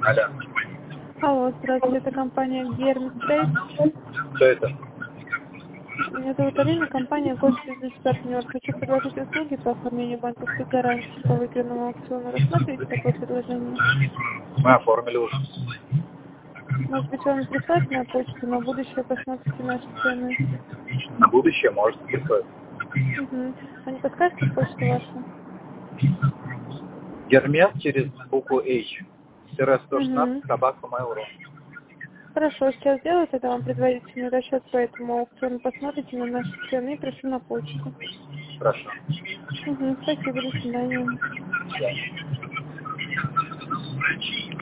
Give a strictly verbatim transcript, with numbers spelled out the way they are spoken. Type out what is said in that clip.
Алло, здравствуйте, это компания Гермес Трейд. Кто это? Меня зовут Алина, компания Гольф Бизнес Партнер. Хочу предложить услуги по оформлению банковской гарантии по выигранному аукциону. Рассматриваете такое предложение? Мы оформили уже. Может быть, вам прислать на почту, на будущее посмотрите наши цены. На будущее может прислать. Угу. А не подскажете почту вашу? Гермес через букву H. сто шестнадцать Угу. собака Mail.ru. Хорошо, сейчас сделаю, тогда вам предварительный расчет по этому аукциону. Посмотрите на наши цены и пришлю на почту. Хорошо. Угу. Спасибо, до свидания. До свидания.